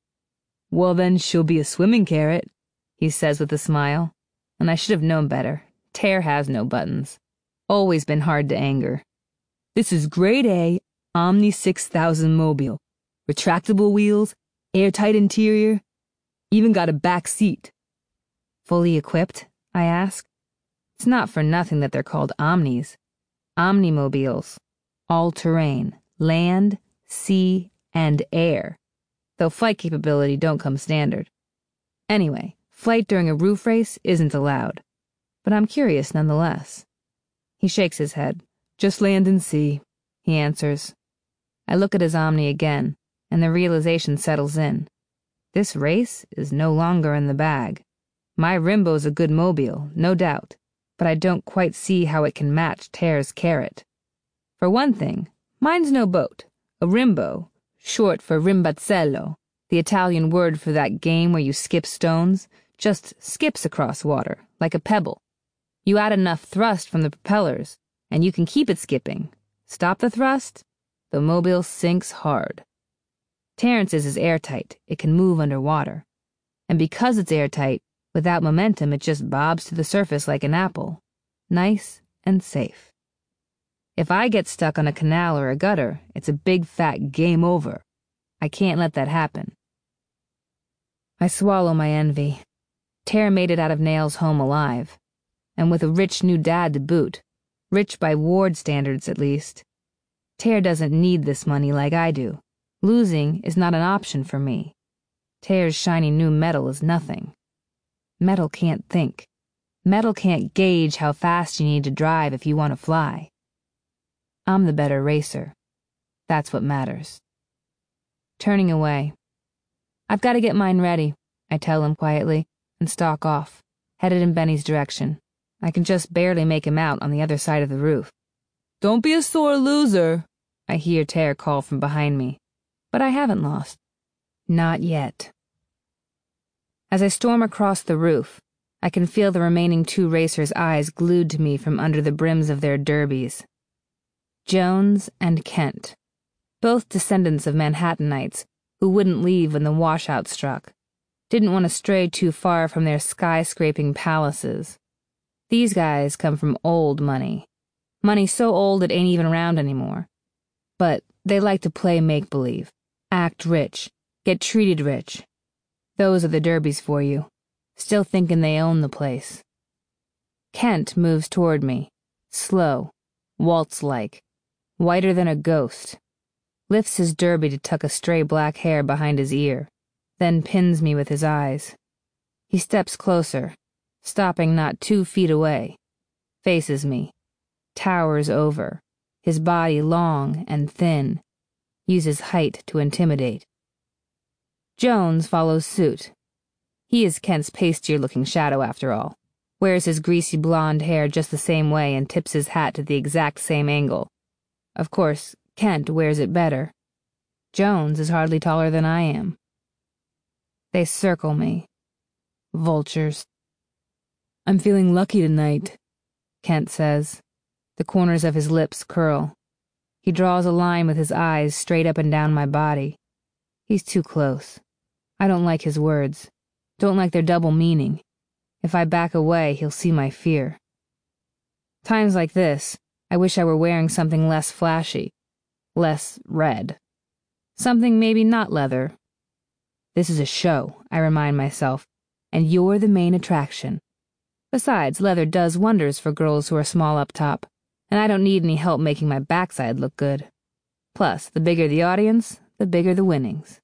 Well, then she'll be a swimming carrot, he says with a smile. And I should have known better. Tear has no buttons. Always been hard to anger. This is grade A, Omni 6000 Mobile. Retractable wheels, airtight interior, even got a back seat. Fully equipped? I ask. It's not for nothing that they're called Omnis. Omnimobiles. All-terrain, land, sea, and air. Though flight capability don't come standard. Anyway, flight during a roof race isn't allowed. But I'm curious nonetheless. He shakes his head. Just land and see, he answers. I look at his Omni again, and the realization settles in. This race is no longer in the bag. My Rimbo's a good mobile, no doubt, but I don't quite see how it can match Tear's carrot. For one thing, mine's no boat. A Rimbo, short for rimbazzello, the Italian word for that game where you skip stones, just skips across water, like a pebble. You add enough thrust from the propellers, and you can keep it skipping. Stop the thrust, the mobile sinks hard. Terrence's is airtight, it can move underwater. And because it's airtight, without momentum it just bobs to the surface like an apple. Nice and safe. If I get stuck on a canal or a gutter, it's a big fat game over. I can't let that happen. I swallow my envy. Tear made it out of Nail's home alive. And with a rich new dad to boot. Rich by Ward standards, at least. Tear doesn't need this money like I do. Losing is not an option for me. Tear's shiny new metal is nothing. Metal can't think. Metal can't gauge how fast you need to drive if you want to fly. I'm the better racer. That's what matters. Turning away. I've got to get mine ready, I tell him quietly, and stalk off, headed in Benny's direction. I can just barely make him out on the other side of the roof. Don't be a sore loser, I hear Tear call from behind me. But I haven't lost. Not yet. As I storm across the roof, I can feel the remaining two racers' eyes glued to me from under the brims of their derbies. Jones and Kent, both descendants of Manhattanites who wouldn't leave when the washout struck, didn't want to stray too far from their skyscraping palaces. These guys come from old money. Money so old it ain't even around anymore. But they like to play make-believe, act rich, get treated rich. Those are the derbies for you, still thinking they own the place. Kent moves toward me, slow, waltz-like, whiter than a ghost, lifts his derby to tuck a stray black hair behind his ear, then pins me with his eyes. He steps closer, stopping not 2 feet away, faces me, towers over, his body long and thin, uses height to intimidate. Jones follows suit. He is Kent's pastier-looking shadow, after all, wears his greasy blonde hair just the same way and tips his hat to the exact same angle. Of course, Kent wears it better. Jones is hardly taller than I am. They circle me. Vultures. I'm feeling lucky tonight, Kent says. The corners of his lips curl. He draws a line with his eyes straight up and down my body. He's too close. I don't like his words. Don't like their double meaning. If I back away, he'll see my fear. Times like this, I wish I were wearing something less flashy. Less red. Something maybe not leather. This is a show, I remind myself, and you're the main attraction. Besides, leather does wonders for girls who are small up top, and I don't need any help making my backside look good. Plus, the bigger the audience, the bigger the winnings.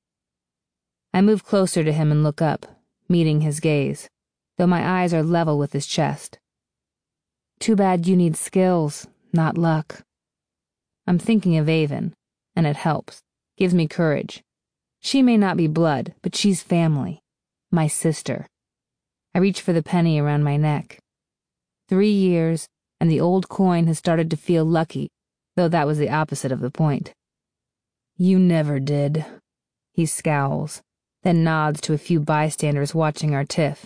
I move closer to him and look up, meeting his gaze, though my eyes are level with his chest. Too bad you need skills, not luck. I'm thinking of Avon, and it helps, gives me courage. She may not be blood, but she's family. My sister. I reach for the penny around my neck. 3 years, and the old coin has started to feel lucky, though that was the opposite of the point. You never did. He scowls, then nods to a few bystanders watching our tiff.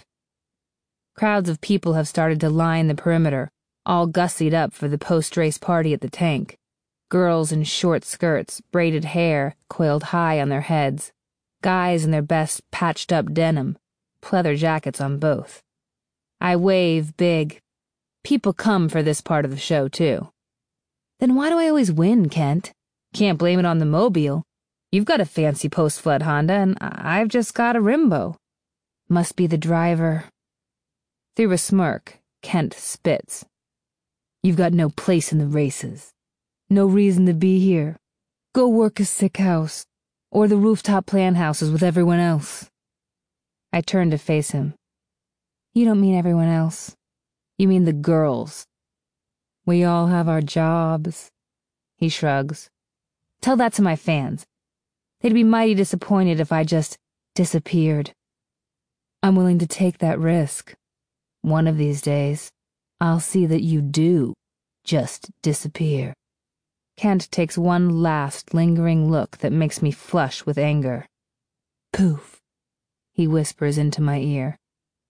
Crowds of people have started to line the perimeter, all gussied up for the post-race party at the tank. Girls in short skirts, braided hair coiled high on their heads. Guys in their best patched-up denim, pleather jackets on both. I wave big. People come for this part of the show, too. Then why do I always win, Kent? Can't blame it on the mobile. You've got a fancy post-flood Honda, and I've just got a Rimbo. Must be the driver. Through a smirk, Kent spits. You've got no place in the races. No reason to be here. Go work a sick house, or the rooftop plant houses with everyone else. I turn to face him. You don't mean everyone else. You mean the girls. We all have our jobs. He shrugs. Tell that to my fans. They'd be mighty disappointed if I just disappeared. I'm willing to take that risk. One of these days, I'll see that you do just disappear. Kent takes one last lingering look that makes me flush with anger. Poof, he whispers into my ear.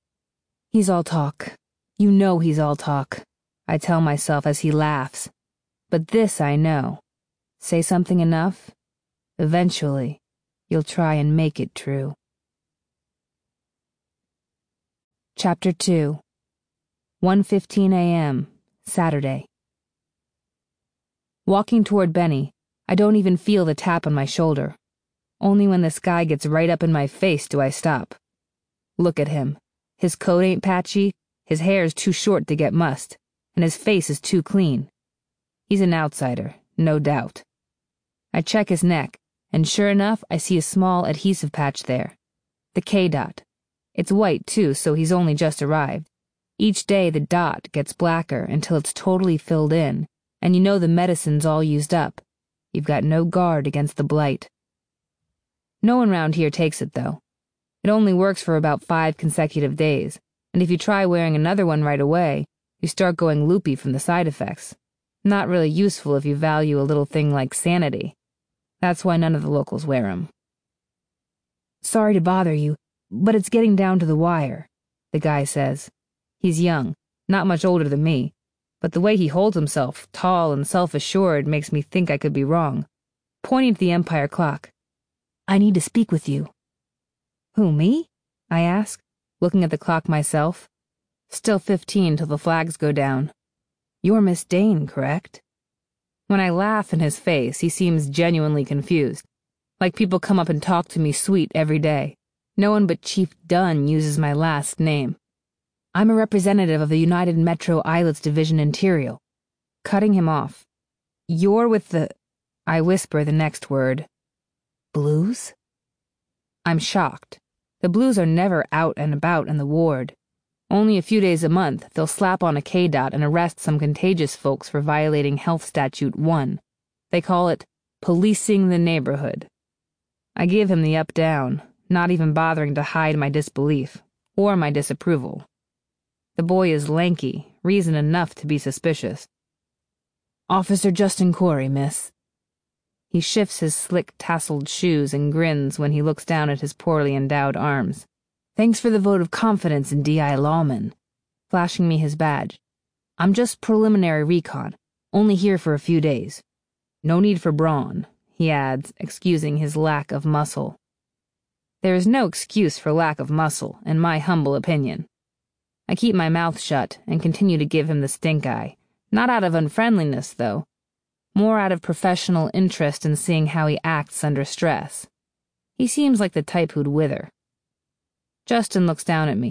He's all talk. You know he's all talk, I tell myself as he laughs. But this I know. Say something enough, eventually, you'll try and make it true. Chapter 2. 1:15 a.m., Saturday. Walking toward Benny, I don't even feel the tap on my shoulder. Only when this guy gets right up in my face do I stop. Look at him. His coat ain't patchy, his hair's too short to get mussed, and his face is too clean. He's an outsider, no doubt. I check his neck, and sure enough, I see a small adhesive patch there. The K-dot. It's white, too, so he's only just arrived. Each day the dot gets blacker until it's totally filled in, and you know the medicine's all used up. You've got no guard against the blight. No one round here takes it, though. It only works for about 5 consecutive days, and if you try wearing another one right away, you start going loopy from the side effects. Not really useful if you value a little thing like sanity. That's why none of the locals wear 'em. Sorry to bother you, but it's getting down to the wire, the guy says. He's young, not much older than me, but the way he holds himself, tall and self-assured, makes me think I could be wrong. Pointing to the Empire clock. I need to speak with you. Who, me? I ask, looking at the clock myself. Still 15 till the flags go down. You're Miss Dane, correct? When I laugh in his face, he seems genuinely confused. Like people come up and talk to me sweet every day. No one but Chief Dunn uses my last name. I'm a representative of the United Metro Islets Division Interior. Cutting him off. You're with the... I whisper the next word. Blues? I'm shocked. The Blues are never out and about in the ward. Only a few days a month, they'll slap on a K-dot and arrest some contagious folks for violating Health Statute 1. They call it policing the neighborhood. I give him the up-down, not even bothering to hide my disbelief, or my disapproval. The boy is lanky, reason enough to be suspicious. Officer Justin Corey, miss. He shifts his slick tasseled shoes and grins when he looks down at his poorly endowed arms. Thanks for the vote of confidence in D.I. Lawman, flashing me his badge. I'm just preliminary recon, only here for a few days. No need for brawn, he adds, excusing his lack of muscle. There is no excuse for lack of muscle, in my humble opinion. I keep my mouth shut and continue to give him the stink eye, not out of unfriendliness, though, more out of professional interest in seeing how he acts under stress. He seems like the type who'd wither. Justin looks down at me,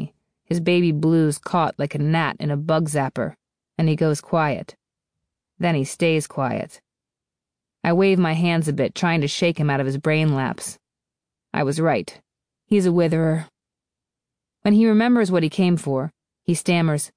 his baby blues caught like a gnat in a bug zapper, and he goes quiet. Then he stays quiet. I wave my hands a bit, trying to shake him out of his brain lapse. I was right. He's a witherer. When he remembers what he came for, he stammers,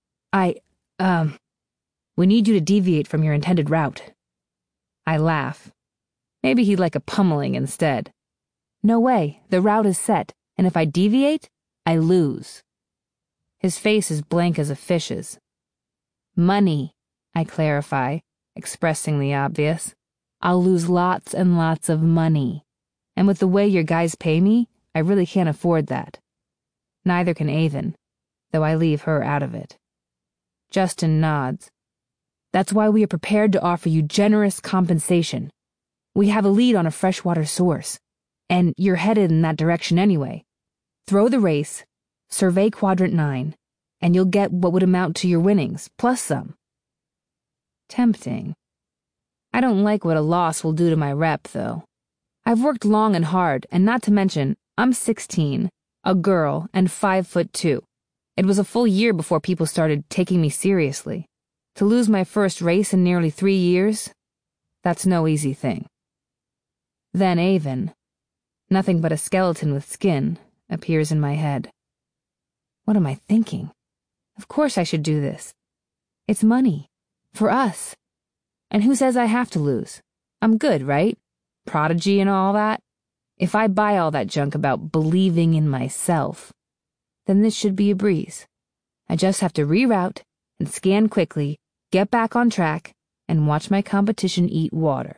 we need you to deviate from your intended route. I laugh. Maybe he'd like a pummeling instead. No way, the route is set, and if I deviate, I lose. His face is blank as a fish's. Money, I clarify, expressing the obvious. I'll lose lots and lots of money. And with the way your guys pay me, I really can't afford that. Neither can Avon, though I leave her out of it. Justin nods. That's why we are prepared to offer you generous compensation. We have a lead on a freshwater source, and you're headed in that direction anyway. Throw the race, survey Quadrant 9, and you'll get what would amount to your winnings, plus some. Tempting. I don't like what a loss will do to my rep, though. I've worked long and hard, and not to mention, I'm 16, a girl, and 5'2". It was a full year before people started taking me seriously. To lose my first race in nearly 3 years, that's no easy thing. Then Avon, nothing but a skeleton with skin, appears in my head. What am I thinking? Of course I should do this. It's money. For us. And who says I have to lose? I'm good, right? Prodigy and all that. If I buy all that junk about believing in myself, then this should be a breeze. I just have to reroute and scan quickly, get back on track, and watch my competition eat water.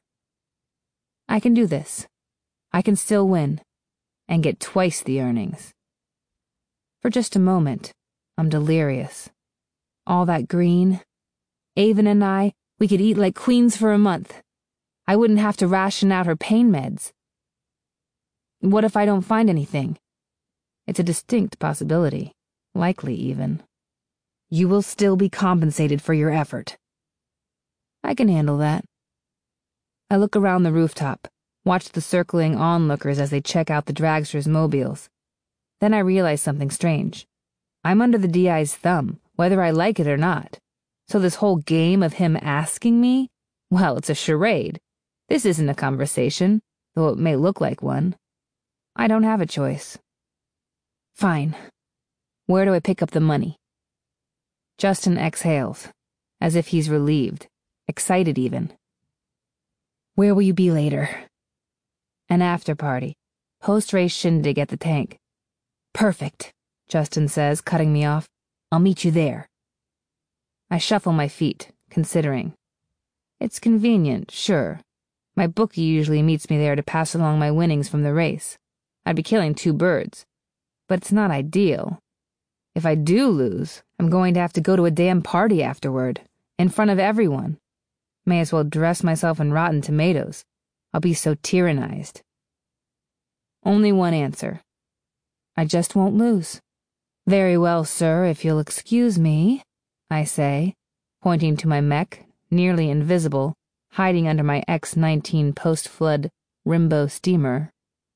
I can do this. I can still win, and get twice the earnings. For just a moment, I'm delirious. All that green. Avon and I, we could eat like queens for a month. I wouldn't have to ration out her pain meds. What if I don't find anything? It's a distinct possibility, likely even. You will still be compensated for your effort. I can handle that. I look around the rooftop, watch the circling onlookers as they check out the dragsters' mobiles. Then I realize something strange. I'm under the DI's thumb, whether I like it or not. So this whole game of him asking me, well, it's a charade. This isn't a conversation, though it may look like one. I don't have a choice. Fine. Where do I pick up the money? Justin exhales, as if he's relieved, excited even. Where will you be later? An after-party. Post-race shindig at the tank. Perfect, Justin says, cutting me off. I'll meet you there. I shuffle my feet, considering. It's convenient, sure. My bookie usually meets me there to pass along my winnings from the race. I'd be killing 2 birds. But it's not ideal. If I do lose, I'm going to have to go to a damn party afterward, in front of everyone. May as well dress myself in rotten tomatoes. I'll be so tyrannized. Only one answer. I just won't lose. Very well, sir, if you'll excuse me, I say, pointing to my mech, nearly invisible, hiding under my X-19 post-flood Rimbo steamer.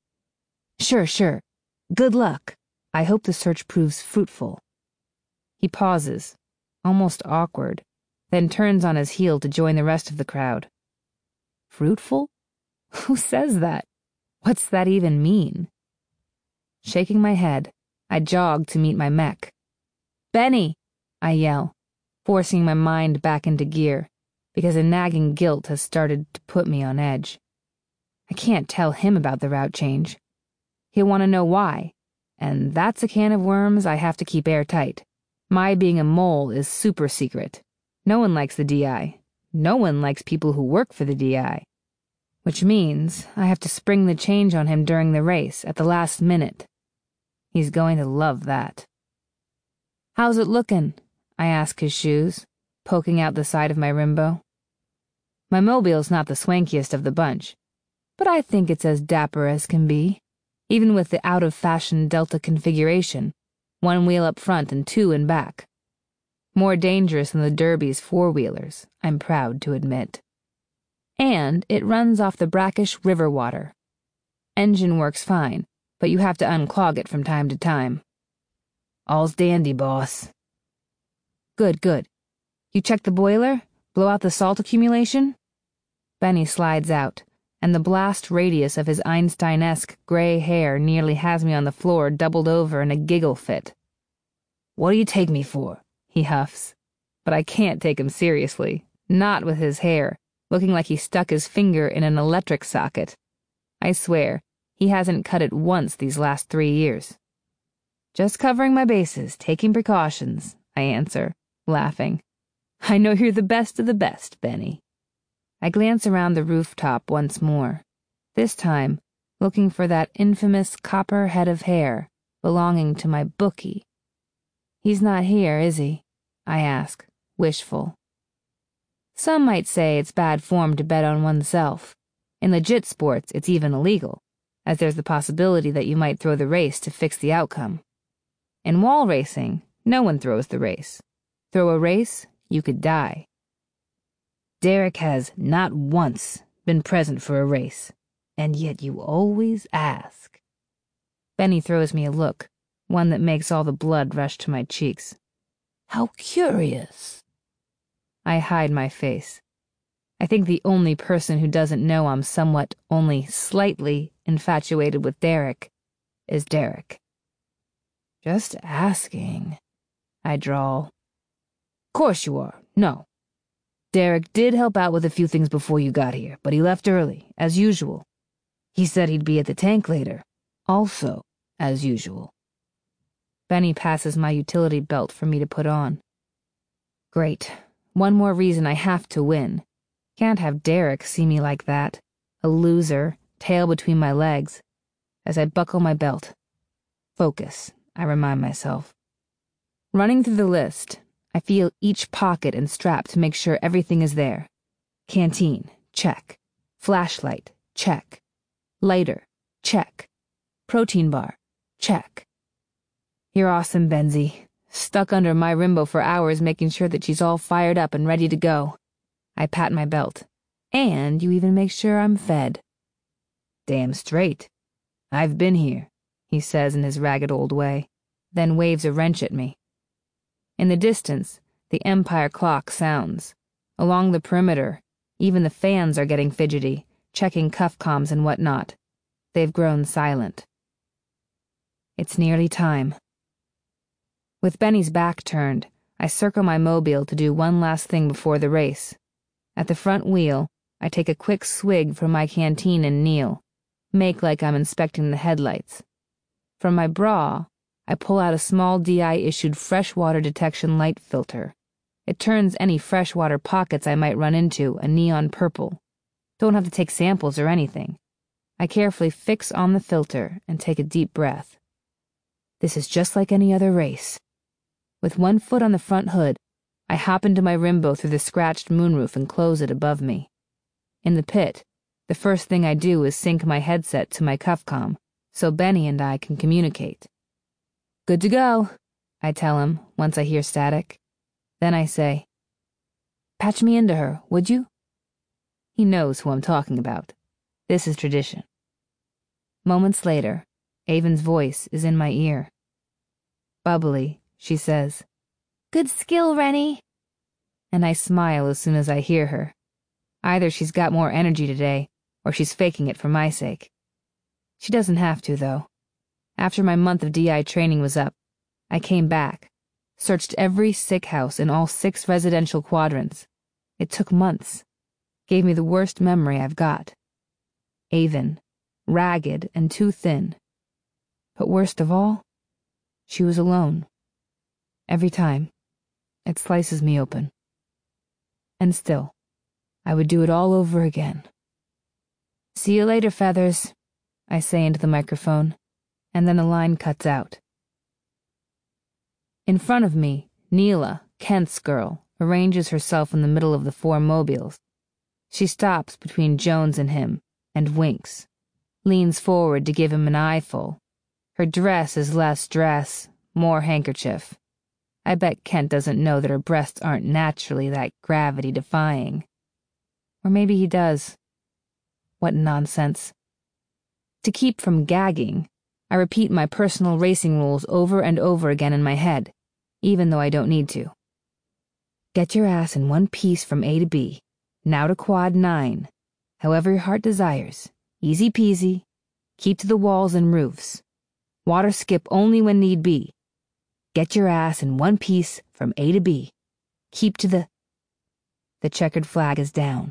Sure. Good luck. I hope the search proves fruitful. He pauses, almost awkward, then turns on his heel to join the rest of the crowd. Fruitful? Who says that? What's that even mean? Shaking my head, I jog to meet my mech. Benny! I yell, forcing my mind back into gear, because a nagging guilt has started to put me on edge. I can't tell him about the route change. He'll want to know why, and that's a can of worms I have to keep airtight. My being a mole is super secret. No one likes the DI. No one likes people who work for the DI. Which means I have to spring the change on him during the race at the last minute. He's going to love that. How's it looking? I ask his shoes, poking out the side of my Rimbo. My mobile's not the swankiest of the bunch, but I think it's as dapper as can be, even with the out-of-fashion Delta configuration, 1 wheel up front and 2 in back. More dangerous than the Derby's 4-wheelers, I'm proud to admit. And it runs off the brackish river water. Engine works fine, but you have to unclog it from time to time. All's dandy, boss. Good, good. You checked the boiler? Blow out the salt accumulation? Benny slides out, and the blast radius of his Einstein-esque gray hair nearly has me on the floor doubled over in a giggle fit. What do you take me for? He huffs. But I can't take him seriously, not with his hair, looking like he stuck his finger in an electric socket. I swear, he hasn't cut it once these last 3 years. Just covering my bases, taking precautions, I answer, laughing. I know you're the best of the best, Benny. I glance around the rooftop once more, this time looking for that infamous copper head of hair belonging to my bookie. He's not here, is he? I ask, wishful. Some might say it's bad form to bet on oneself. In legit sports, it's even illegal, as there's the possibility that you might throw the race to fix the outcome. In wall racing, no one throws the race. Throw a race, you could die. Derek has not once been present for a race, and yet you always ask. Benny throws me a look, one that makes all the blood rush to my cheeks. How curious. I hide my face. I think the only person who doesn't know I'm somewhat, only slightly infatuated with Derek is Derek. Just asking, I drawl. Course you are. No. Derek did help out with a few things before you got here, but he left early, as usual. He said he'd be at the tank later, also as usual. Benny passes my utility belt for me to put on. Great. One more reason I have to win. Can't have Derek see me like that. A loser, tail between my legs. As I buckle my belt. Focus, I remind myself. Running through the list, I feel each pocket and strap to make sure everything is there. Canteen, check. Flashlight, check. Lighter, check. Protein bar, check. You're awesome, Benzie. Stuck under my Rimbo for hours making sure that she's all fired up and ready to go. I pat my belt. And you even make sure I'm fed. Damn straight. I've been here, he says in his ragged old way, then waves a wrench at me. In the distance, the Empire clock sounds. Along the perimeter, even the fans are getting fidgety, checking cuff comms and whatnot. They've grown silent. It's nearly time. With Benny's back turned, I circle my mobile to do one last thing before the race. At the front wheel, I take a quick swig from my canteen and kneel, make like I'm inspecting the headlights. From my bra, I pull out a small DI-issued freshwater detection light filter. It turns any freshwater pockets I might run into a neon purple. Don't have to take samples or anything. I carefully fix on the filter and take a deep breath. This is just like any other race. With one foot on the front hood, I hop into my Rimbo through the scratched moonroof and close it above me. In the pit, the first thing I do is sync my headset to my cuffcom, so Benny and I can communicate. Good to go, I tell him once I hear static. Then I say, patch me into her, would you? He knows who I'm talking about. This is tradition. Moments later, Avon's voice is in my ear. Bubbly, she says, Good skill, Rennie. And I smile as soon as I hear her. Either she's got more energy today, or she's faking it for my sake. She doesn't have to, though. After my month of DI training was up, I came back, searched every sick house in all 6 residential quadrants. It took months. Gave me the worst memory I've got. Avon, ragged and too thin. But worst of all, she was alone. Every time, it slices me open. And still, I would do it all over again. See you later, Feathers, I say into the microphone, and then the line cuts out. In front of me, Neela, Kent's girl, arranges herself in the middle of the 4 mobiles. She stops between Jones and him, and winks, leans forward to give him an eyeful. Her dress is less dress, more handkerchief. I bet Kent doesn't know that her breasts aren't naturally that gravity-defying. Or maybe he does. What nonsense. To keep from gagging, I repeat my personal racing rules over and over again in my head, even though I don't need to. Get your ass in one piece from A to B. Now to quad 9. However your heart desires. Easy peasy. Keep to the walls and roofs. Water skip only when need be. Get your ass in one piece from A to B. Keep to the... The checkered flag is down.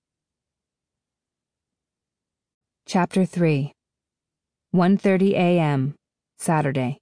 Chapter 3. 1:30 a.m. Saturday.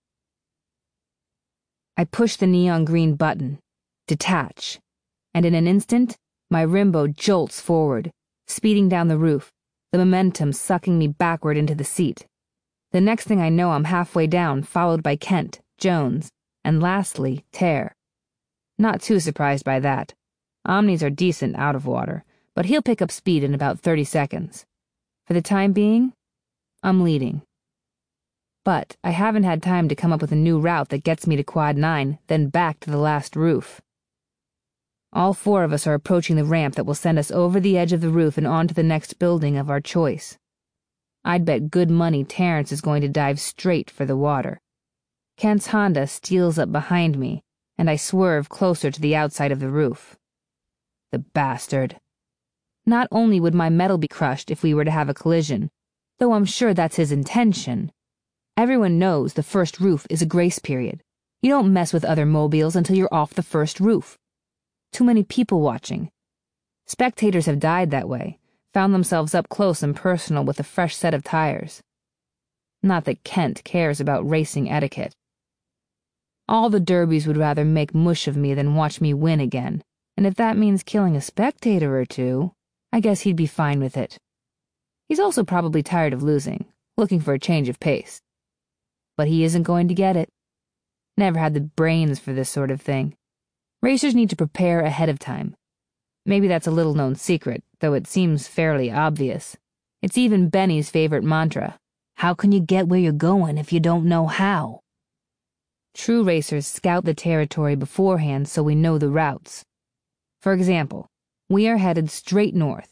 I push the neon green button, detach, and in an instant, my Rimbo jolts forward, speeding down the roof, the momentum sucking me backward into the seat. The next thing I know, I'm halfway down, followed by Kent, Jones, and lastly, Tear. Not too surprised by that. Omnis are decent out of water, but he'll pick up speed in about 30 seconds. For the time being, I'm leading. But I haven't had time to come up with a new route that gets me to quad 9, then back to the last roof. All 4 of us are approaching the ramp that will send us over the edge of the roof and onto the next building of our choice. I'd bet good money Terrence is going to dive straight for the water. Kent's Honda steals up behind me, and I swerve closer to the outside of the roof. The bastard. Not only would my metal be crushed if we were to have a collision, though I'm sure that's his intention. Everyone knows the first roof is a grace period. You don't mess with other mobiles until you're off the first roof. Too many people watching. Spectators have died that way, found themselves up close and personal with a fresh set of tires. Not that Kent cares about racing etiquette. All the derbies would rather make mush of me than watch me win again, and if that means killing a spectator or two, I guess he'd be fine with it. He's also probably tired of losing, looking for a change of pace. But he isn't going to get it. Never had the brains for this sort of thing. Racers need to prepare ahead of time. Maybe that's a little-known secret, though it seems fairly obvious. It's even Benny's favorite mantra. How can you get where you're going if you don't know how? True racers scout the territory beforehand so we know the routes. For example, we are headed straight north,